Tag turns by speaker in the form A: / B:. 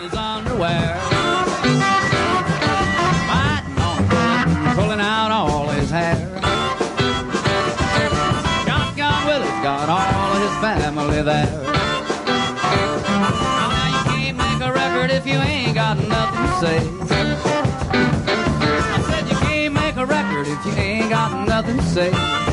A: his underwear. Biting on it, pulling out all his hair. Shotgun Willie's got all of his family there. Now you can't make a record if you ain't got nothing to say. I said you can't make a record if you ain't got nothing to say.